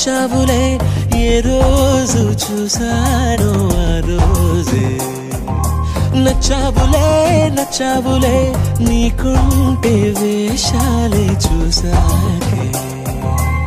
వచ్చావులే ఏ రోజు చూసానో ఆ రోజే నచ్చావులే నచ్చావులే నీకుంటే వేషాలే చూసాకే